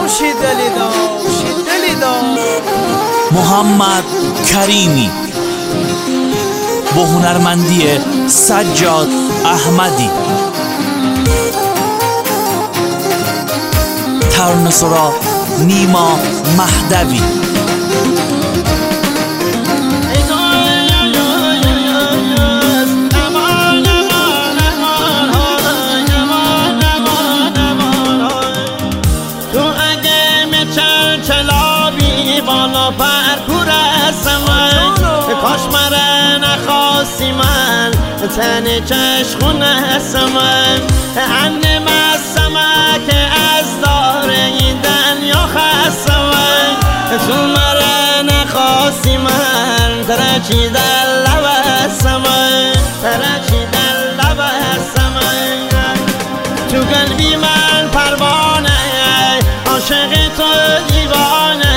محمد کریمی با هنرمندی سجاد احمدی، ترانه‌سرا نیما مهدوی. بالا پرپور سمن کاش مره نخواستی من تن چشخون سمن انم از سمک از داره این دنیا خستمن تو مره نخواستی من ترچی در لب سمن ترچی در لب سمن تو قلبی من پروانه عاشق تو دیوانه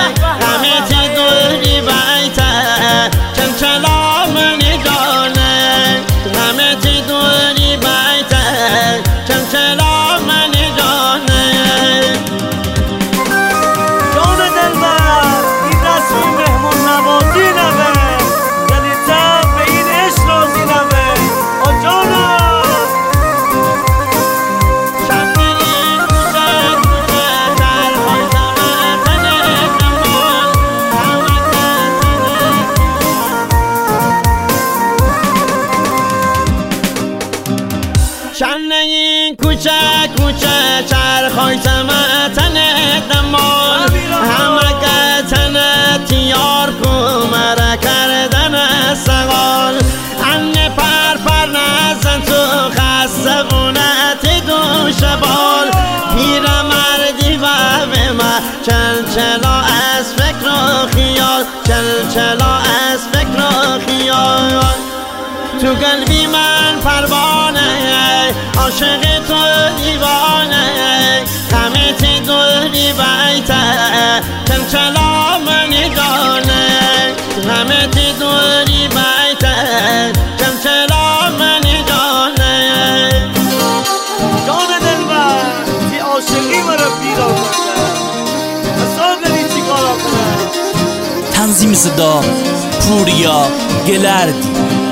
شنه این کوچه کوچه چرخای سمتن دمان همه گتنت یار کمره کردن سوال انه پر نزن تو خسته بونت دوش بال پیر مردی و به من چلچلا از فکر و خیال چلچلا از فکر و خیال تو قلبی من پروانه عاشق تو دیوانه همه دوری بیته چلچلا من دانه همه دوری بیته چلچلا من دانه جان دلبر تی عاشقی مرا پیدا کنه اصلا چی کارا کنه. تنظیم صدا پوریا گلردی.